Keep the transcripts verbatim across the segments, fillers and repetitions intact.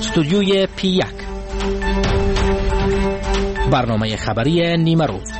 استودیوی پی یک، برنامه خبری نیمه روز.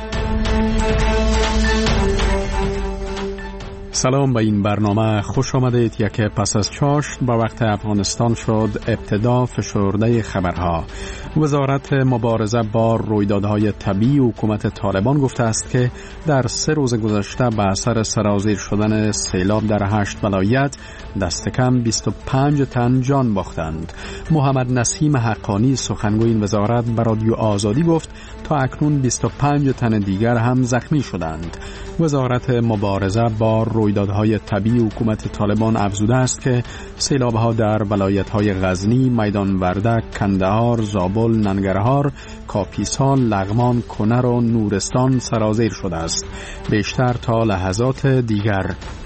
سلام، به این برنامه خوش آمدید. یک پس از چاشت با وقت افغانستان شد ابتدا فشرده خبرها. وزارت مبارزه با رویدادهای طبیعی حکومت طالبان گفته است که در سه روز گذشته به اثر سرازیر شدن سیلاب در هشت ولایت دست کم بیست و پنج تن جان باختند. محمد نسیم حقانی سخنگوی این وزارت به رادیو آزادی گفت تا اکنون بیست و پنج تن دیگر هم زخمی شدند. وزارت مبارزه با رویدادهای طبیعی حکومت طالبان افزوده است که سیلاب‌ها در ولایت‌های غزنی، میدان وردک، کندهار، زابل، ننگرهار، کاپیسا، لغمان، کنر و نورستان سرازیر شده است. بیشتر تا لحظات دیگر.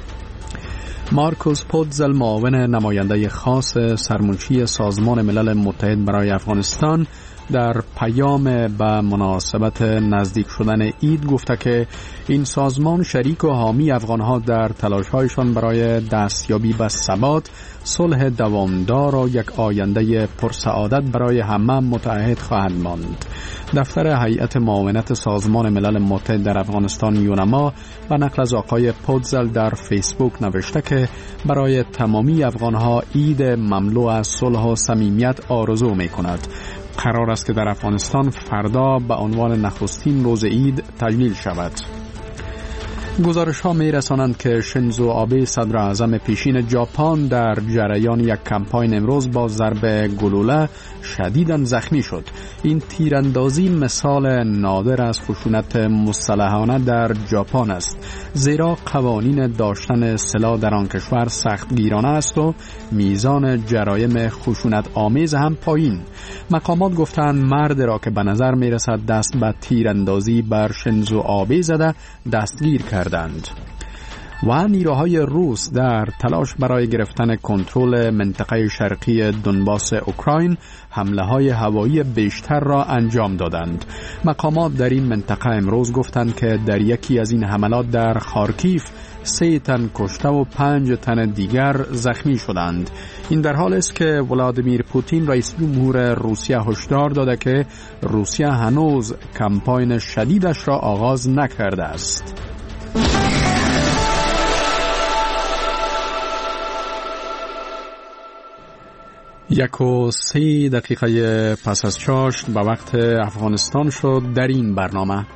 مارکوس پودزل، معاون نماینده خاص سرمنشی سازمان ملل متحد برای افغانستان، در پیام به مناسبت نزدیک شدن عید گفته که این سازمان شریک و حامی افغانها در تلاش‌هایشان برای دستیابی به ثبات، صلح دوامدار و یک آینده پرسعادت برای همه متعهد خواهد ماند. دفتر هیئت معاونت سازمان ملل متحد در افغانستان یونما به نقل از آقای پودزل در فیسبوک نوشته که برای تمامی افغانها عید مملو از صلح و صمیمیت آرزو می‌کند. قرار است که در افغانستان فردا به عنوان نخستین روز عید تجلیل شود. گزارش ها می رسانند که شینزو آبه صدر اعظم پیشین ژاپن در جریان یک کمپاین امروز با ضرب گلوله شدیداً زخمی شد. این تیراندازی مثال نادر از خشونت مسلحانه در ژاپن است، زیرا قوانین داشتن سلاح در آن کشور سختگیرانه است و میزان جرایم خشونت آمیز هم پایین. مقامات گفتند مرد را که به نظر می رسد دست به تیراندازی بر شینزو آبه زده دستگیر کردند. و نیروهای روس در تلاش برای گرفتن کنترل منطقه شرقی دونباس اوکراین حمله‌های هوایی بیشتر را انجام دادند. مقامات در این منطقه امروز گفتند که در یکی از این حملات در خارکیف سه تن کشته و پنج تن دیگر زخمی شدند. این در حال است که ولادیمیر پوتین رئیس جمهور روسیه هشدار داده که روسیه هنوز کمپاین شدیدش را آغاز نکرده است. یک و سی دقیقه پس از چاشت به وقت افغانستان شد در این برنامه.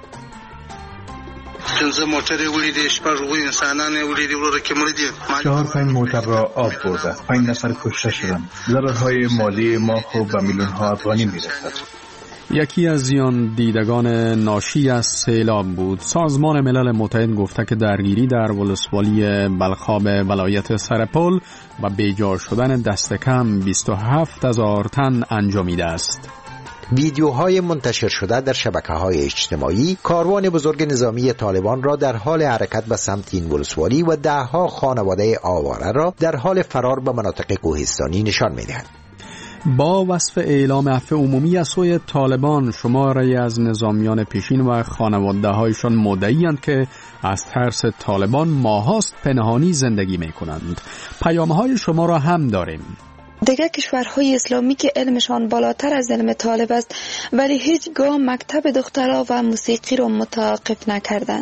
چهار پنج موتر را آب برده، پنج نفر کشته شدند. ضررهای مالی ما خوب به میلیون ها افغانی میرسد. یکی از زیان دیدگان ناشی از سیلاب بود. سازمان ملل متحد گفته که درگیری در ولسوالی بلخاب ولایت سرپل و بیجا شدن دست کم بیست و هفت هزار تن انجامیده است. ویدیوهای منتشر شده در شبکه‌های اجتماعی کاروان بزرگ نظامی طالبان را در حال حرکت به سمت این ولسوالی و ده‌ها خانواده آواره را در حال فرار به مناطق کوهستانی نشان می‌دهد. با وصف اعلام عفو عمومی از سوی طالبان، شماری از نظامیان پیشین و خانواده‌هایشان مدعی‌اند که از ترس طالبان ماهاست پنهانی زندگی می‌کنند. پیام‌های شما را هم داریم. دیگر کشورهای اسلامی که علمشان بالاتر از علم طالب است ولی هیچگاه مکتب دخترها و موسیقی را متوقف نکردند.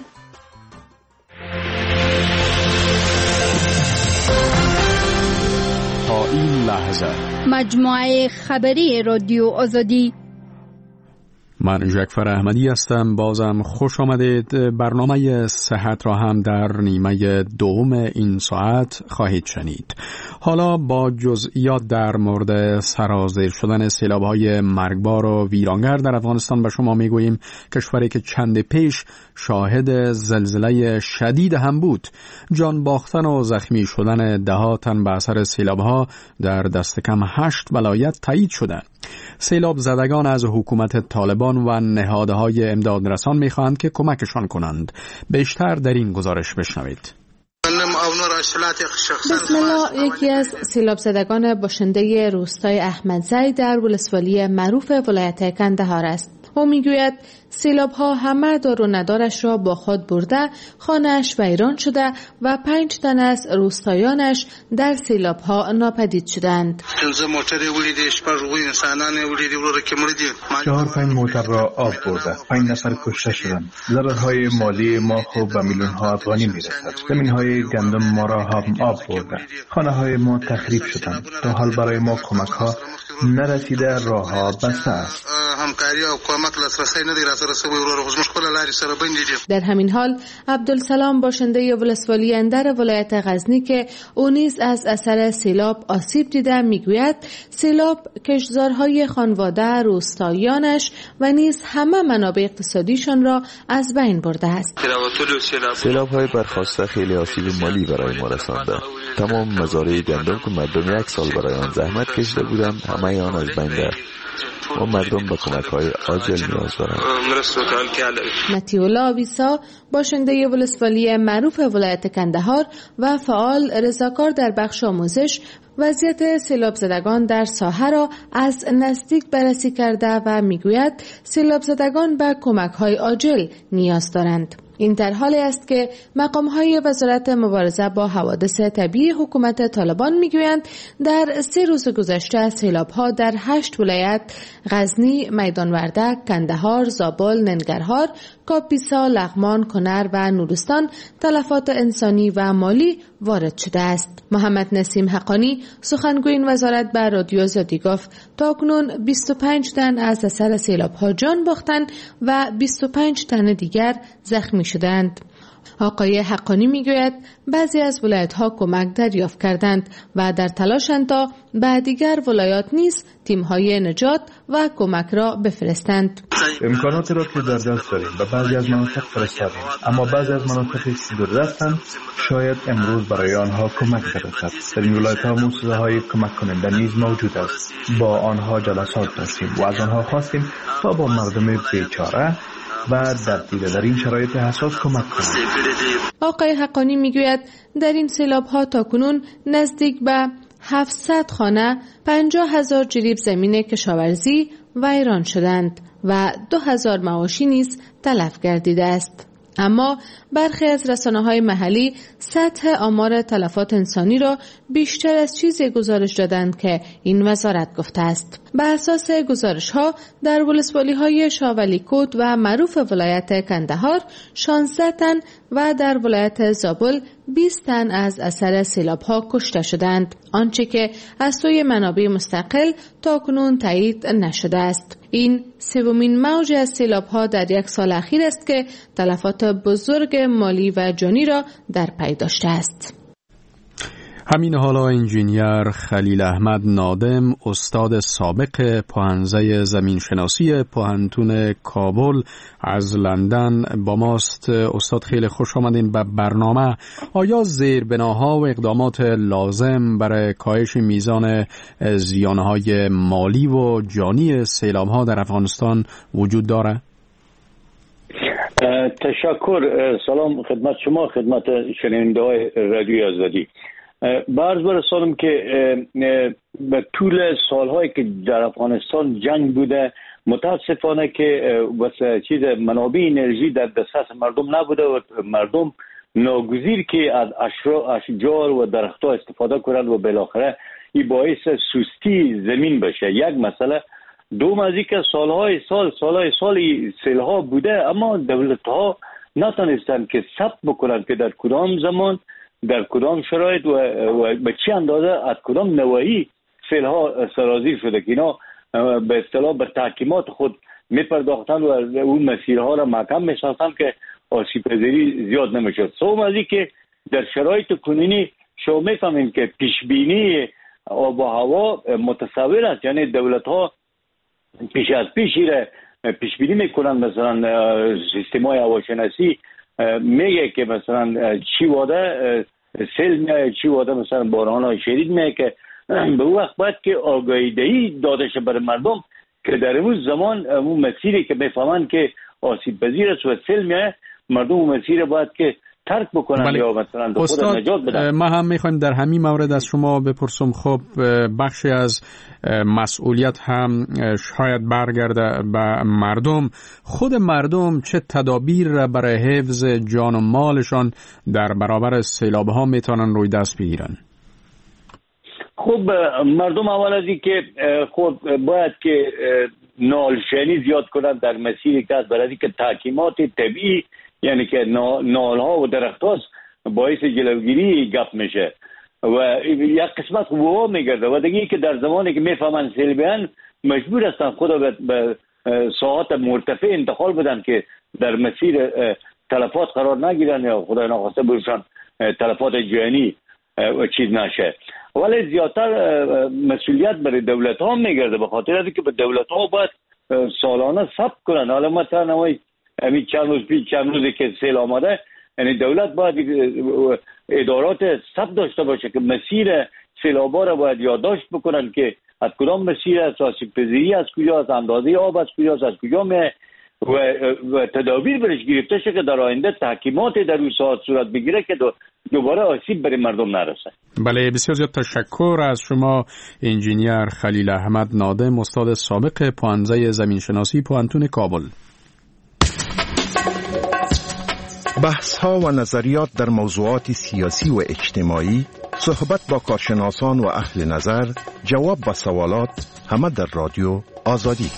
تا این لحظه مجموعه خبری رادیو آزادی. من جعفر احمدی هستم. بازم خوش آمدید. برنامه صحت را هم در نیمه دوم این ساعت خواهید شنید. حالا با جزئیات در مورد سرازیر شدن سیلاب‌های مرگبار و ویرانگر در افغانستان به شما میگوییم. کشوری که چند پیش شاهد زلزله شدید هم بود. جان باختن و زخمی شدن ده ها تن به اثر سیلاب‌ها در دست کم هشت ولایت تایید شده. سیلاب زدگان از حکومت طالبان و نهادهای امدادرسان می‌خواهند که کمکشان کنند. بیشتر در این گزارش بشنوید. بسم الله. یکی از سیلاب زدگان باشنده روستای احمدزی در ولسوالی معروف ولایت کندهار است. او میگوید سیلاب ها همه دار و ندارش را با خود برده، خانه‌اش ویران شده و پنج تن از روستایانش در سیلاب ها ناپدید شدند. چهار پنج موتر را آب برده، پنج نفر کشته شدند. ضررهای مالی ما خوب به میلیون ها افغانی میرسد. زمین های گندم ما را هم آب برده، خانه های ما تخریب شدند. تا حال برای ما کمک ها نرسیده، راه ها بسته است. در همین حال عبدالسلام باشنده ولسوالی اندر ولایت غزنی که او نیز از اثر سیلاب آسیب دیده میگوید سیلاب کشتزارهای خانواده، روستاییانش و نیز همه منابع اقتصادیشان را از بین برده است. سیلاب های برخاسته خیلی آسیب مالی برای ما رسانده. تمام مزارع گندم که مردم یک سال برای آن زحمت کشیده بودند همه آن از بین رفت. و مردم به کمک های عاجل نیاز دارند. متیولا آویسا باشنده ولسوالی معروف ولایت کندهار و فعال رضاکار در بخش آموزش وضعیت سیلاب زدگان در ساحه را از نزدیک بررسی کرده و میگوید سیلاب زدگان به کمک های عاجل نیاز دارند. این در حالی است که مقام‌های وزارت مبارزه با حوادث طبیعی حکومت طالبان میگویند در سه روز گذشته سیلاب‌ها در هشت ولایت غزنی، میدان وردک، کندهار، زابل، ننگرهار، کاپیسا، لغمان، کنر و نورستان تلفات انسانی و مالی وارد شده است. محمد نسیم حقانی سخنگوی این وزارت به رادیو آزادی گفت تاکنون بیست و پنج تن از اثر سیلاب‌ها جان باختند و بیست و پنج تن دیگر زخمی شدند. آقای حقانی میگوید بعضی از ولایت‌ها کمک دریافت کردند و در تلاشند تا به دیگر ولایات نیز تیم‌های نجات و کمک را بفرستند. امکانات را که در دست داریم به بعضی از مناطق فرستادیم، اما بعضی از مناطقی که دوردستند شاید امروز برای آنها کمک برسد. در این ولایت‌ها موسسه‌های کمک کننده نیز موجود است. با آنها جلسات داشتیم و از آنها خواستیم تا با مردم بیچاره و در دیده در این شرایط حساس کمک کنند. آقای حقانی میگوید در این سیلاب‌ها تاکنون نزدیک به هفتصد خانه، پنجاه هزار جریب زمین کشاورزی ویران شدند و دو هزار مواشی نیز تلف گردیده است. اما برخی از رسانه‌های محلی سطح آمار تلفات انسانی را بیشتر از چیزی گزارش دادند که این وزارت گفته است. بر اساس گزارش‌ها در ولسوالی‌های شاولیکوت و معروف ولایت کندهار شانزده تن و در ولایت زابل بیست تن از اثر سیلاب‌ها کشته شدند، آنچه که از سوی منابع مستقل تاکنون تایید نشده است. این سومین موج از سیلاب‌ها در یک سال اخیر است که تلفات بزرگ مالی و جانی را در پی داشته است. همین حالا انجینیر خلیل احمد نادم استاد سابق پاهنزه زمینشناسی پاهنتون کابل از لندن با ماست. استاد خیلی خوش آمدین به برنامه. آیا زیربناها و اقدامات لازم برای کاهش میزان زیانهای مالی و جانی سیلاب‌ها در افغانستان وجود داره؟ تشکر. سلام خدمت شما، خدمت شنونده‌های رادیوی آزادی. برز برسانم که به طول سالهایی که در افغانستان جنگ بوده متاسفانه که واسه چیز منابع انرژی در دسترس مردم نبوده و مردم ناگزیر که از اشجار و درختها استفاده کنند و بالاخره این باعث سستی زمین بشه. یک مسئله. دوم از اینکه سالهای سال سالهای سال سیلها بوده اما دولت‌ها نتونستند که ثبت بکنند که در کدام زمان در کدام شرایط و, و به چه اندازه از کدام نواحی سیلها سرازیر شده که اینا به اصطلاح به تحکیمات خود میپرداختند و اون مسیرها را محکم میساختند که آسیب پذیری زیاد نمیشد. سوم از این که در شرایط کنونی شما میفهمید که پیشبینی آب و هوا متصور است، یعنی دولت ها پیش از پیش را پیشبینی میکنند. مثلا سیستم‌های هواشناسی میگه که مثلا چی واده سیل میاد، چی واده مثلا باران‌های شدید میاد که به وقت باید که آگاهی دهی داده شه برای مردم که در اون زمان اون مسیری که میفهمن که آسیب پذیر است و سیل میاد، مردم اون مسیر باید که ترک بکنن بله. یا مثلا به خود نجات بدن. ما هم میخوایم در همین مورد از شما بپرسم، خب بخشی از مسئولیت هم شاید برگرده به مردم. خود مردم چه تدابیر را برای حفظ جان و مالشان در برابر سیلاب ها میتونن روی دست بگیرن؟ خب مردم اول از این که خود باید که نالشنی زیاد کنند در مسیر که از برای که تحکیمات طبیعی، یعنی که نال ها و درخت ها باعث جلوگیری گپ میشه و یک قسمت خوبه میگرده و دیگه که در زمانی که میفهمن سیلابیان مجبور هستن خدا به ساعات مرتفع انتقال بدن که در مسیر تلفات قرار نگیرن یا خدا ناخواسته برشان تلفات جانی و چیز نشه. ولی زیادتر مسئولیت برای دولت ها میگرده، به خاطر اینکه به دولت ها باید سالانه ثبت کنن. حالا مثلا همین چند روز پیش چند روزی که سیل آمده، یعنی دولت باید ادارات ثبت داشته باشه که مسیر سیلابا را باید یادداشت بکنن که از کدام مسیر است، آسیب پذیری از کجا است، اندازه آب از کجا است، از کجا میه و, و تدابیر برش گرفته شه که در آینده تحکیمات در اون ساعت صورت بگیره که دو دوباره آسیب برای مردم نرسه. بله، بسیار زیاد تشکر از شما انجینیر خلیل احمد نادم، استاد سابق پوهنځی زمینشناسی پوهنتون کابل. بحث ها و نظریات در موضوعات سیاسی و اجتماعی، صحبت با کارشناسان و اهل نظر، جواب با سوالات، همه در رادیو آزادی.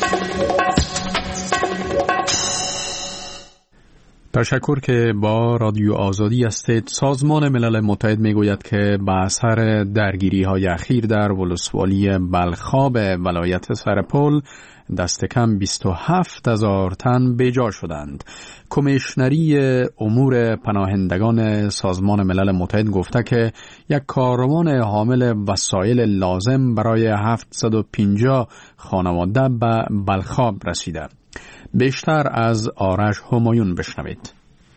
تشکر که با رادیو آزادی هستید. سازمان ملل متحد میگوید که به اثر درگیری های اخیر در ولسوالی بلخاب ولایت سرپل دست کم بیست و هفت هزار تن بیجا شدند. کمیشنری امور پناهندگان سازمان ملل متحد گفته که یک کاروان حامل وسایل لازم برای هفتصد و پنجاه خانواده به بلخاب رسیده. بیشتر از آرش همایون بشنوید.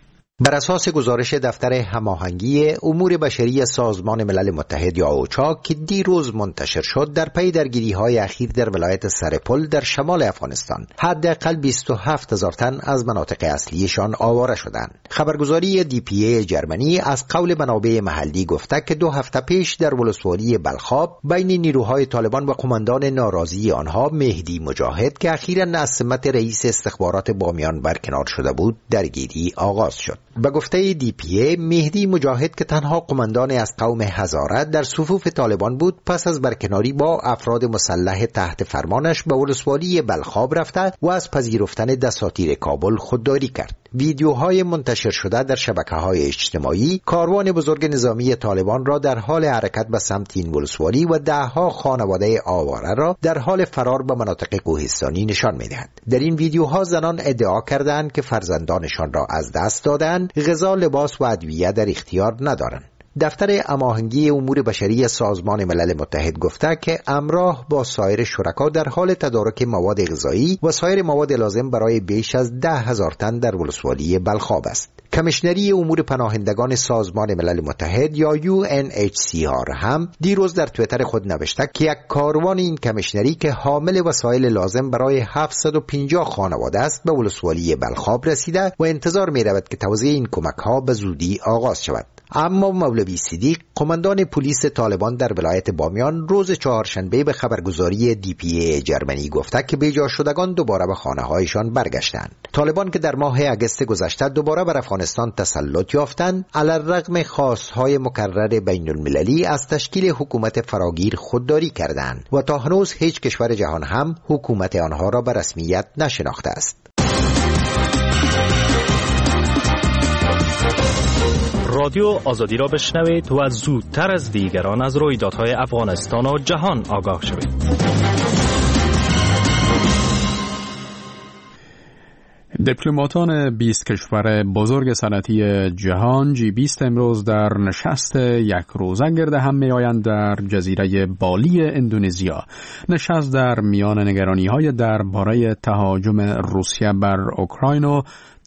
بر اساس گزارش دفتر هماهنگی امور بشری سازمان ملل متحد یا اوچا که دیروز منتشر شد، در پی درگیری‌های اخیر در ولایت سرپل در شمال افغانستان حداقل بیست و هفت هزار تن از مناطق اصلیشان آواره شدند. خبرگزاری دی پی ای جرمنی از قول منابع محلی گفته که دو هفته پیش در ولسوالی بلخاب بین نیروهای طالبان و قماندان ناراضی آنها مهدی مجاهد که اخیراً از سمت رئیس استخبارات بامیان برکنار شده بود درگیری آغاز شد. به گفته دی پی ای، مهدی مجاهد که تنها قماندان از قوم هزاره در صفوف طالبان بود، پس از برکناری با افراد مسلح تحت فرمانش به ولسوالی بلخاب رفته و از پذیرفتن دساتیر کابل خودداری کرد. ویدیوهای منتشر شده در شبکه‌های اجتماعی کاروان بزرگ نظامی طالبان را در حال حرکت به سمت این ولسوالی و ده‌ها خانواده آواره را در حال فرار به مناطق کوهستانی نشان می‌دهد. در این ویدیوها زنان ادعا کردند که فرزندانشان را از دست دادند، غذا، لباس و ادویه در اختیار ندارند. دفتر هماهنگی امور بشری سازمان ملل متحد گفته که همراه با سایر شرکا در حال تدارک مواد غذایی و سایر مواد لازم برای بیش از ده هزار تن در ولسوالی بلخاب است. کمیشنری امور پناهندگان سازمان ملل متحد یا یو ان اچ سی آر هم دیروز در توییتر خود نوشته که یک کاروان این کمیشنری که حامل وسایل لازم برای هفتصد و پنجاه خانواده است به ولسوالی بلخاب رسیده و انتظار می رود که توزیع این کمک ها به زودی آغاز شود. اما مولوی صدیق، قماندان پلیس طالبان در ولایت بامیان، روز چهارشنبه به خبرگزاری دی پی ای جرمنی گفته که بیجا شدگان دوباره به خانه هایشان برگشتند. طالبان که در ماه اگست گذشته دوباره بر افغانستان تسلط یافتند، علیرغم خواستهای مکرر بین المللی از تشکیل حکومت فراگیر خودداری کردند و تا هنوز هیچ کشور جهان هم حکومت آنها را به رسمیت نشناخته است. رادیو آزادی را بشنوید و زودتر از دیگران از رویدادهای افغانستان و جهان آگاه شوید. دیپلماتان بیست کشور بزرگ صنعتی جهان جی بیست امروز در نشست یک روزه گرد هم می آیند در جزیره بالی اندونزیا. نشست در میان نگرانی‌های درباره تهاجم روسیه بر اوکراین و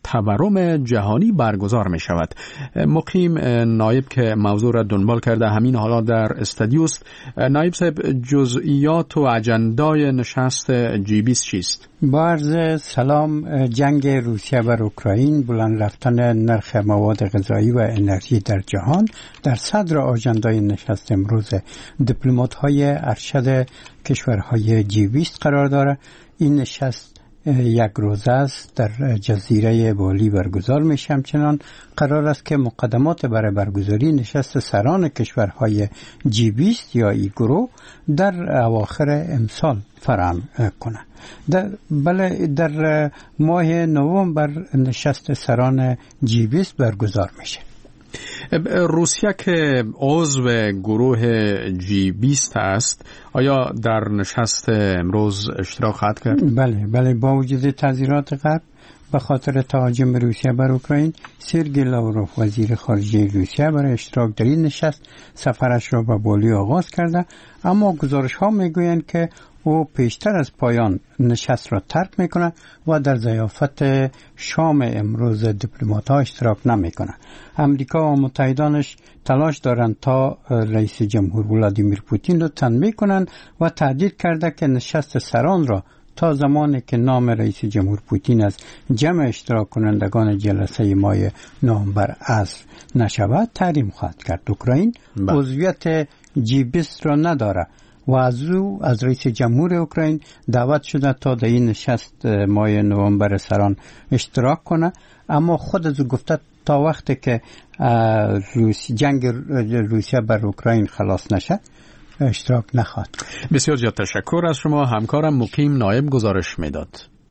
تورم جهانی برگزار می شود. مقیم نایب که موضوع را دنبال کرده همین حالا در استودیوست. نایب صاحب، جزئیات و اجندای نشست جی بیست چیست؟ با عرض سلام، جنگ روسیه بر اوکراین، بلند رفتن نرخ مواد غذایی و انرژی در جهان در صدر آژندای نشست امروز دیپلمات‌های ارشد کشورهای جی بیست قرار دارد. این نشست یک روزه است، در جزیره بالی برگزار میشه. همچنان قرار است که مقدمات برای برگزاری نشست سران کشورهای جی بیست یا ای گروه در اواخر امسال فراهم کنه. در بله در ماه نوامبر نشست سران جی بیست برگزار میشه. روسیه که عضو گروه جی بیست است، آیا در نشست امروز اشتراک خواهد کرد؟ بله بله با وجود تعذیرات غرب به خاطر تهاجم روسیه بر اوکراین، سرگئی لاوروف وزیر خارجه روسیه برای اشتراک در این نشست سفرش را به بالی آغاز کرده، اما گزارش ها میگویند که او پیشتر از پایان نشست را ترک میکنه و در ضیافت شام امروز دیپلمات ها اشتراک نمیکنه. امریکا و متحدانش تلاش دارند تا رئیس جمهور ولادیمیر پوتین را تنبیه کنند و تهدید کرده که نشست سران را تا زمانی که نام رئیس جمهور پوتین از جمع اشتراک کنندگان جلسه ماه نوامبر حذف نشود تحریم خواهد کرد. اوکراین عضویت جی بیست را نداره و از او از رئیس جمهور اوکراین دعوت شده تا در این نشست ماه نوامبر سران اشتراک کنه، اما خود از او گفته تا وقتی که روسی جنگ روسیه بر اوکراین خلاص نشه اشتراک نخواهد. بسیار زیاد تشکر از شما. همکارم مقیم نایب گزارش میداد.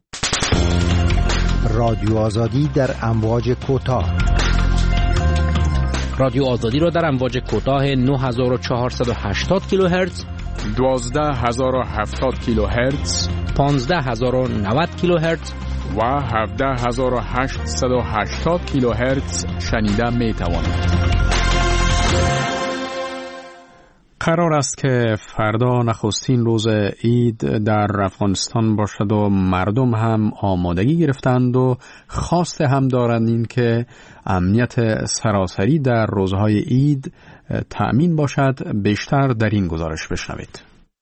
رادیو آزادی در امواج کوتاه. رادیو آزادی را در امواج کوتاه نه هزار و چهارصد و هشتاد کیلوهرتز، دوازده هزار و هفتاد کیلوهرتز، پانزده هزار و نود کیلوهرتز و هفده هزار و هشتصد و هشتاد کیلوهرتز شنیده می توانید. قرار است که فردا نخستین روز عید در افغانستان باشد و مردم هم آمادگی گرفتند و خواست هم دارند این که امنیت سراسری در روزهای عید تأمین باشد. بیشتر در این گزارش بشنوید.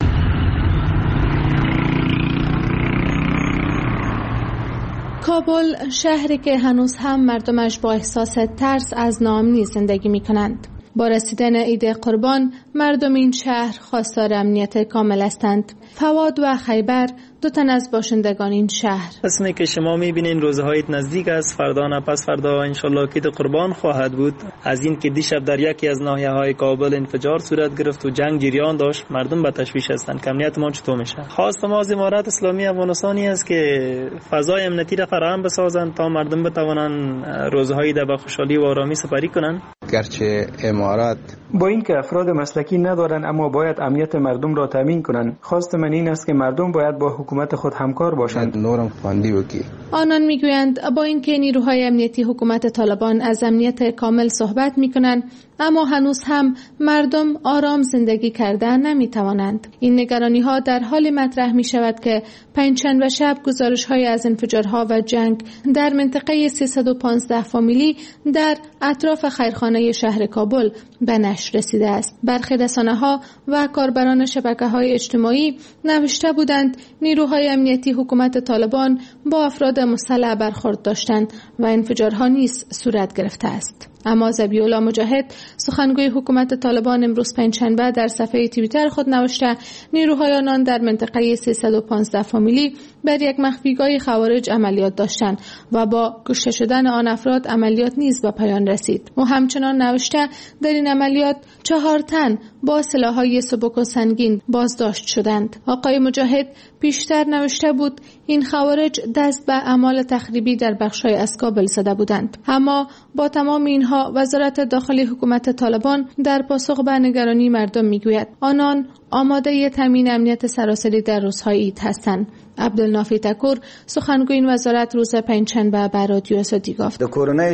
کابل، شهری که هنوز هم مردمش با احساس ترس از ناامنی زندگی می کنند. با رسیدن عید قربان مردم این شهر خواستار امنیت کامل هستند. فواد و خیبر دو تن از باشندگان این شهر. اسمی که شما میبینین روزهای نزدیک است، فردا نه پس فردا انشالله عید قربان خواهد بود. از این که دیشب در یکی از ناحیه‌های کابل انفجار صورت گرفت و جنگ جریان داشت، مردم به تشویش هستند که امنیت ما چطور میشه. خواست ما از امارات اسلامی افغانستانی است که فضای امنیتی را فراهم بسازند تا مردم بتوانند روزهای در خوشحالی و آرامی سپری کنند. گرچه امارات با اینکه افراد مسلکی ندارند اما باید امنیت مردم را تامین کنند، خواست من این است که مردم باید با حکومت خود همکار باشند. نورم خواندی وکی. آنان میگویند با اینکه نیروهای امنیتی حکومت طالبان از امنیت کامل صحبت میکنند، اما هنوز هم مردم آرام زندگی کردن نمیتوانند. این نگرانی ها در حال مطرح می شود که پنجشنبه شب گزارش های از انفجارها و جنگ در منطقه سیصد و پانزده فامیلی در اطراف خیرخانه شهر کابل به نشر رسیده است. برخی رسانه ها و کاربران شبکه های اجتماعی نوشته بودند نیروهای امنیتی حکومت طالبان با افراد مسلح برخورد داشتند و انفجارها نیز صورت گرفته است. اما ذبیح‌الله مجاهد، سخنگوی حکومت طالبان، امروز پنجشنبه در صفحه توییتر خود نوشته نیروهای آنان در منطقه سیصد و پانزده فامیلی بر یک مخفیگاه خوارج عملیات داشتند و با کشته شدن آن افراد عملیات نیز به پایان رسید. او همچنان نوشته در این عملیات چهار تن با سلاح‌های سبک و سنگین بازداشت شدند. آقای مجاهد پیشتر نوشته بود این خوارج دست به اعمال تخریبی در بخش‌های از کابل زده بودند. اما با تمام اینها وزارت داخلی حکومت طالبان در پاسخ به نگرانی مردم میگوید آنان آماده تامین امنیت سراسری در روزهای عید هستند. عبدالنافی تکور، سخنگوی این وزارت، روز پنجشنبه به رادیو آزادی گفت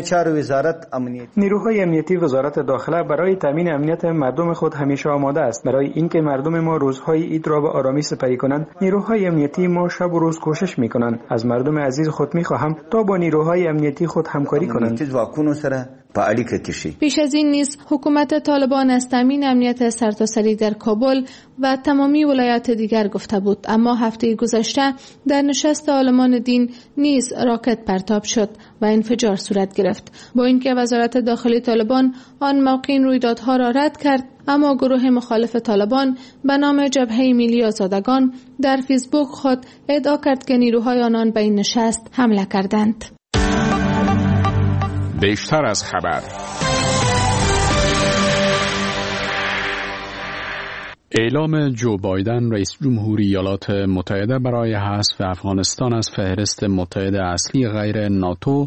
نیروهای امنیتی وزارت داخله برای تامین امنیت مردم خود همیشه آماده است. برای اینکه مردم ما روزهای عید را به آرامی سپری کنند، نیروهای امنیتی ما شب و روز کوشش کوشش میکنند. از مردم عزیز خود میخواهم تا با نیروهای امنیتی خود همکاری کنند. پیش از این نیز حکومت طالبان از تامین امنیت سرتاسری در کابل و تمامی ولایات دیگر گفته بود، اما هفته گذشته در نشست عالمان دین نیز راکت پرتاب شد و انفجار صورت گرفت. با اینکه وزارت داخلی طالبان آن موقع این رویدادها را رد کرد، اما گروه مخالف طالبان به نام جبهه ملی آزادگان در فیسبوک خود ادعا کرد که نیروهای آنان به این نشست حمله کردند. بیشتر از خبر. اعلام جو بایدن رئیس جمهوری ایالات متحده برای حذف افغانستان از فهرست متحد اصلی غیر ناتو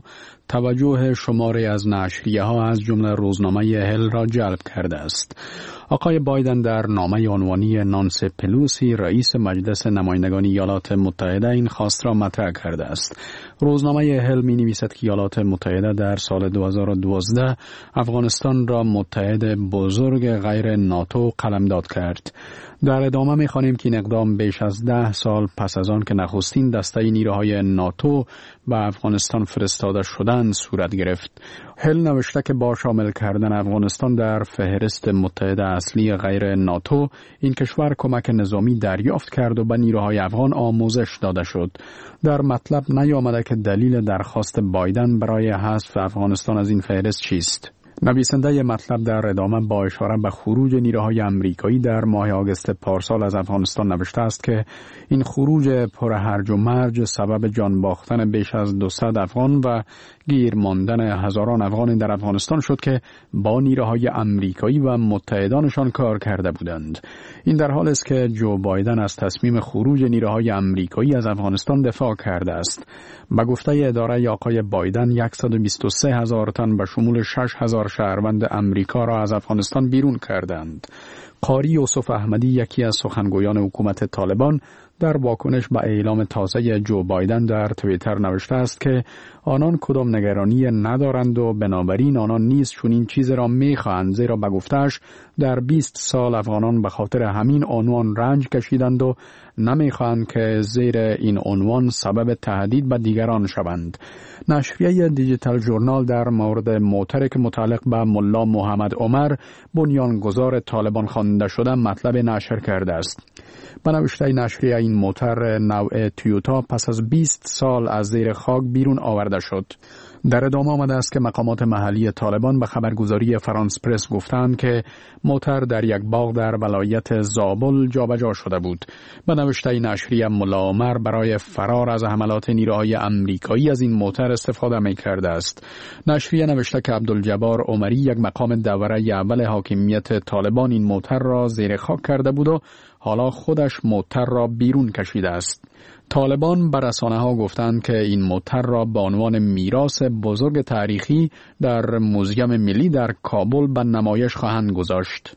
توجه شماری از نشریه ها از جمله روزنامه هل را جلب کرده است. آقای بایدن در نامه عنوانی نانسی پلوسی رئیس مجلس نمایندگان ایالات متحده این خواست را مطرح کرده است. روزنامه هل می نویسد که ایالات متحده در سال دو هزار و دوازده افغانستان را متحد بزرگ غیر ناتو قلمداد کرد. در ادامه می خوانیم که این اقدام بیش از ده سال پس از آن که نخستین دسته نیروهای ناتو به افغانستان فرستاده شدند صورت گرفت. هل نوشته که با شامل کردن افغانستان در فهرست متحد اصلی غیر ناتو، این کشور کمک نظامی دریافت کرد و به نیروهای افغان آموزش داده شد. در مطلب نیامده که دلیل درخواست بایدن برای حذف افغانستان از این فهرست چیست. نویسنده مطلب در ادامه با اشاره به خروج نیروهای امریکایی در ماه آگوست پارسال از افغانستان نوشته است که این خروج پر هرج و مرج سبب جان باختن بیش از دویست افغان و گیر ماندن هزاران افغان در افغانستان شد که با نیروهای امریکایی و متحدانشان کار کرده بودند. این در حالی است که جو بایدن از تصمیم خروج نیروهای امریکایی از افغانستان دفاع کرده است. به گفته اداره آقای بایدن صد و بیست و سه هزار تن به شمول شش هزار شهروند امریکا را از افغانستان بیرون کردند. قاری یوسف احمدی، یکی از سخنگویان حکومت طالبان، در واکنش به اعلام تازه جو بایدن در توییتر نوشته است که آنان کدام نگرانی ندارند و بنابراین آنان نیز چنین چیز را می‌خواهند، زیرا به گفته‌اش در بیست سال افغانان به خاطر همین عنوان رنج کشیدند و نمی‌خواهند که زیر این عنوان سبب تهدید به دیگران شوند. نشریه دیجیتال ژورنال در مورد موتری که متعلق به ملا محمد عمر، بنیانگذار طالبان خوانده شده، مطلب نشر کرده است. به نوشته نشریه این موتر نوع تویوتا پس از بیست سال از زیر خاک بیرون آورده شد. در ادامه آمده است که مقامات محلی طالبان به خبرگزاری فرانس پرس گفتند که موتر در یک باغ در ولایت زابل جابجا شده بود. به نوشته نشریه ملا عمر برای فرار از حملات نیروهای امریکایی از این موتر استفاده می کرده است. نشریه نوشته که عبدالجبار عمری، یک مقام دوره اول حاکمیت طالبان، این موتر را زیر خاک کرده بود و حالا خودش موتر را بیرون کشیده است. طالبان به رسانه‌ها گفتند که این موتر را به عنوان میراث بزرگ تاریخی در موزیم ملی در کابل به نمایش خواهند گذاشت.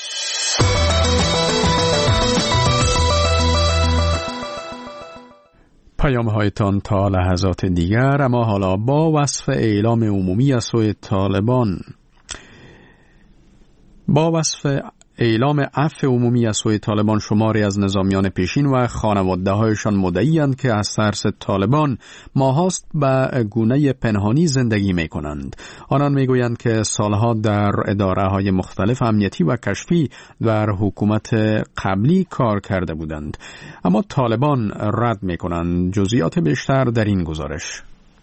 پیام هایتان تا لحظات دیگر، اما حالا با وصف اعلام عمومی از سوی طالبان با وصف اعلام عفو عمومی از سوی طالبان، شماری از نظامیان پیشین و خانواده‌هایشان مدعی‌اند که از ترس طالبان ماهاست به گونه پنهانی زندگی می‌کنند. آنان می‌گویند که سالها در اداره‌های مختلف امنیتی و کشفی در حکومت قبلی کار کرده بودند، اما طالبان رد می‌کنند. جزئیات بیشتر در این گزارش.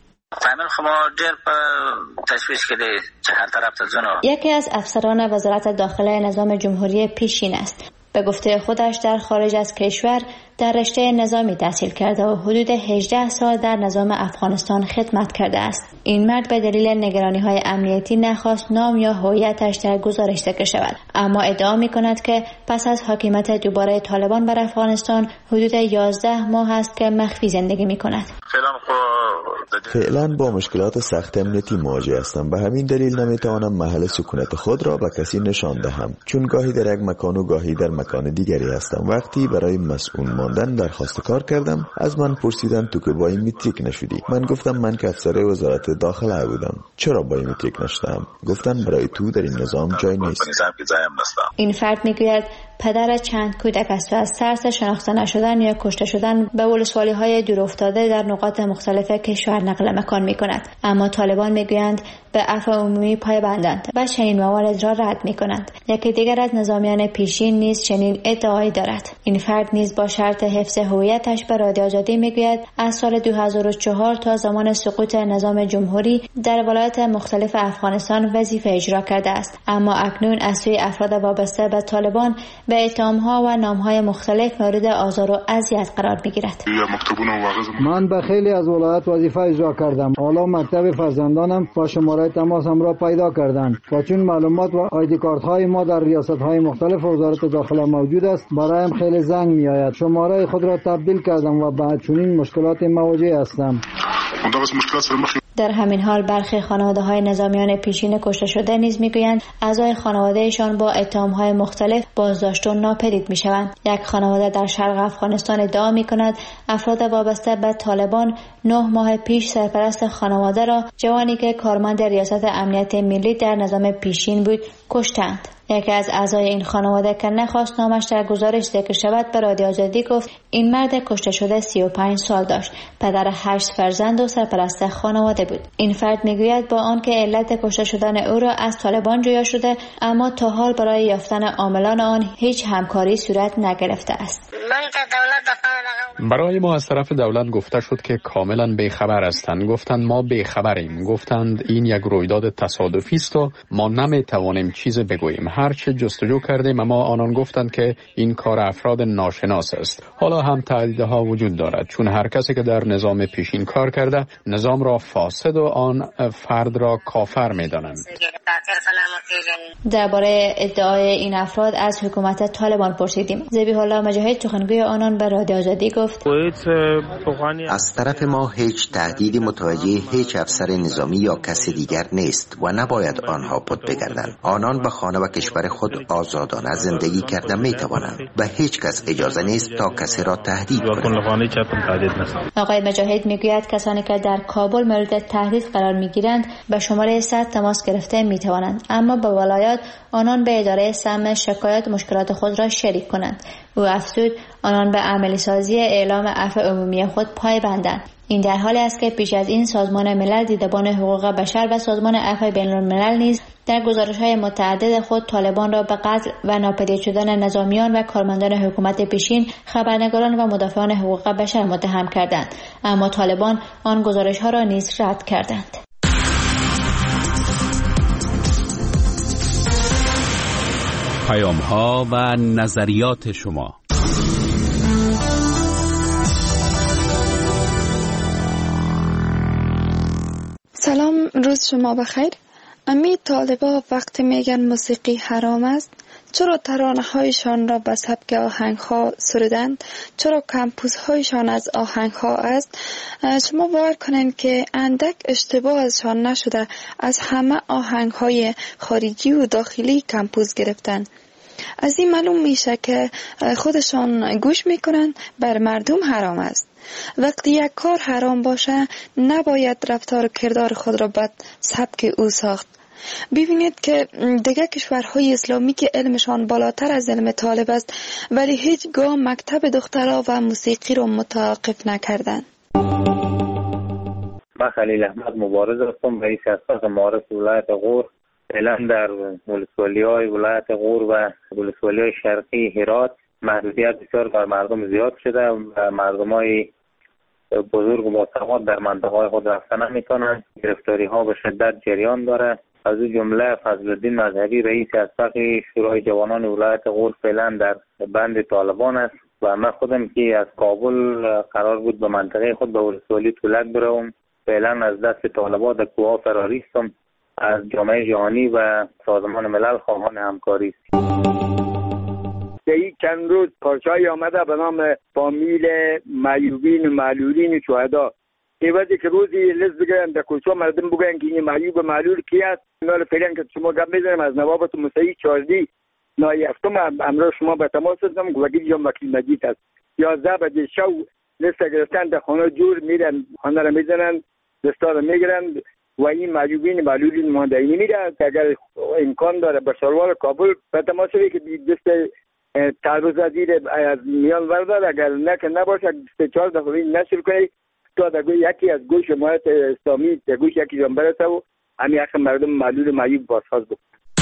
یکی از افسران وزارت داخله نظام جمهوری پیشین است. به گفته خودش در خارج از کشور در رشته نظامی تحصیل کرده و حدود هجده سال در نظام افغانستان خدمت کرده است. این مرد به دلیل نگرانی‌های امنیتی نخواست نام یا هویتش در گزارش ذکر شود، اما ادعا می‌کند که پس از حاکمیت دوباره طالبان بر افغانستان حدود یازده ماه است که مخفی زندگی می‌کند. فعلا با مشکلات سخت امنیتی مواجه هستم، به همین دلیل نمیتوانم محل سکونت خود را به کسی نشان دهم، چون گاهی در یک مکان و گاهی در مکان دیگری هستم. وقتی برای مسئول ماندن درخواست کار کردم، از من پرسیدن تو که بایومتریک نشدی؟ من گفتم من که افسر وزارت داخله بودم. چرا بایومتریک نشدم؟ گفتن برای تو در این نظام جای نیست. این فرد میگوید پدر چند کودک است و از ترس شناخته نشدن یا کشته شدن به ولسوالی‌های دورافتاده در نقاط مختلف کشور نقل مکان می‌کند. اما طالبان می‌گویند به عفو عمومی پایبندند و چنین موارد را رد می‌کنند. یکی دیگر از نظامیان پیشین نیز چنین ادعایی دارد. این فرد نیز با شرط حفظ هویتش به رادیو آزادی می‌گوید از سال دو هزار و چهار تا زمان سقوط نظام جمهوری در ولایات مختلف افغانستان وظیفه اجرا کرده است، اما اکنون از سوی افراد وابسته به طالبان به اتهام‌ها و نام‌های مختلف مورد آزار و اذیت قرار می‌گیرد. من به خیلی از ولایات وظیفه اجرا کردم. حالا مکتب فرزندانم با شماره تماسم را پیدا کردند و چون معلومات و آیدی کارت‌های ما در ریاست‌های مختلف وزارت داخله موجود است، برایم خیلی زنگ می‌آید. شماره خود را تبدیل کردم و با چنین مشکلات مواجه هستم. در همین حال برخی خانواده‌های نظامیان پیشین کشته شده نیز میگویند اعضای خانوادهشان با اتهام‌های مختلف بازداشت و ناپدید میشوند. یک خانواده در شرق افغانستان ادعا میکند افراد وابسته به طالبان نه ماه پیش سرپرست خانواده را، جوانی که کارمند ریاست امنیت ملی در نظام پیشین بود، کشتند. یکی از اعضای این خانواده که نخواست نامش در گزارش ذکر شود به رادیو آزادی گفت این مرد کشته شده سی و پنج سال داشت، پدر هشت فرزند و سرپرست خانواده بود. این فرد میگوید با آنکه علت کشته شدن او را از طالبان جویا شده، اما تا حال برای یافتن عاملان آن هیچ همکاری صورت نگرفته است. برای ما از طرف دولت گفته شد که کاملا بیخبر هستند. گفتند ما بیخبریم. گفتند این یک رویداد تصادفی است و ما نمیتوانیم چیز بگوییم. هرچه جستجو کردیم اما آنان گفتند که این کار افراد ناشناس است. حالا هم تهدیدها وجود دارد، چون هر کسی که در نظام پیشین کار کرده نظام را فاسد و آن فرد را کافر می‌دانند. درباره ادعای این افراد از حکومت طالبان پرسیدیم. ذبیح الله مجاهد سخنگوی آنان به رادیو آزادی گفت از طرف ما هیچ تهدیدی متوجه هیچ افسر نظامی یا کسی دیگر نیست و نباید آنها پد بگردند. آنان به خانه و کشور خود آزادانه زندگی کرده می توانند و هیچ کس اجازه نیست تا کسی را تهدید کنند. آقای مجاهد میگوید کسانی که در کابل مورد تهدید قرار میگیرند به شماره صد تماس گرفته می توانند، اما به ولایات آنان به اداره سم شکایت مشکلات خود را شریک کنند. او افزود آنان به عملی سازی اعلام عفو عمومی خود پایبندند. این در حالی است که پیش از این سازمان ملل دیدبان حقوق بشر و سازمان عفو بین الملل نیز در گزارش‌های متعدد خود طالبان را به قتل و ناپدید شدن نظامیان و کارمندان حکومت پیشین، خبرنگاران و مدافعان حقوق بشر متهم کردند، اما طالبان آن گزارش‌ها را نیز رد کردند. پیام‌ها و نظریات شما. سلام، روز شما بخیر. امی طالبا وقتی میگن موسیقی حرام است، چرا ترانه هایشان را به سبک آهنگ ها سرودند؟ چرا کمپوز هایشان از آهنگ ها است؟ شما باور کنین که اندک اشتباه ازشان نشده، از همه آهنگ های خارجی و داخلی کمپوز گرفتن. از این معلوم میشه که خودشان گوش میکنن بر مردم حرام است. وقتی یک کار حرام باشه نباید رفتار و کردار خود را به سبک او ساخت. ببینید که دیگه کشورهای اسلامی که علمشان بالاتر از علم طالب است ولی هیچگاه مکتب دخترها و موسیقی را متوقف نکردن. من خلیل احمد مبارز هستم، رئیس اساس معارف ولایت غور. فعلا در ولسوالی‌های ولایت غور و ولسوالی‌های شرقی هرات محدودیت بسیار بر مردم زیاد شده و مردمای بزرگ و باسواد در منطقه‌های خود رفتن نمی‌تونند. گرفتاری‌ها به شدت جریان داره. از این جمله فضلالدین مظهری رئیس اسبق شورای جوانان ولایت غور فعلا در بند طالبان است و من خودم که از کابل قرار بود به منطقه خود به ولسوالی تولک بروم، فعلا از دست طالبان در کوه فراری هستم. از جامعه جهانی و سازمان ملل خواهان همکاری است. این چند روز پارچه‌ای آمده به نام فامیل معیوبین و معلولین شهدا. این وقتی که روزی لست بگیرن در کوچه مردم بگن که این معیوب و معلول کی است. اینا فعلا که شما گپ میزنم از نوابت موسعی چاردی نای هفتم امروز شما به تماس هستم. وکیل جان وکیل مجید است. یازده بجه شو لست گرفتن در خانه جور میرن، خانه را میزنن، دستا را میگیرن و این معیوبین معلولین ماندنی میره. اگر امکان داره به سروال کابل به تماس که دست تعرض زیر از میان وردار، اگر نه که نباشه سه چهار دفعه نشر کنی تا در یکی از گوش جماعت اسلامی در گوش یکی جان برسه و همین حق مردم معلول معیوب بازساز بکنه.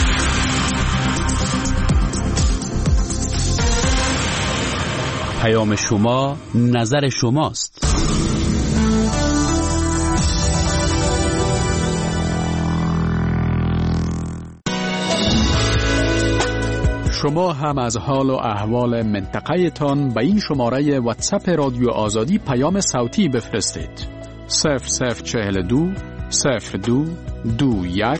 پیام شما نظر شماست. شما هم از حال و احوال منطقه تان به این شماره واتساپ رادیو آزادی پیام صوتی بفرستید. صفر صفر چهل و دو صفر دو دو یک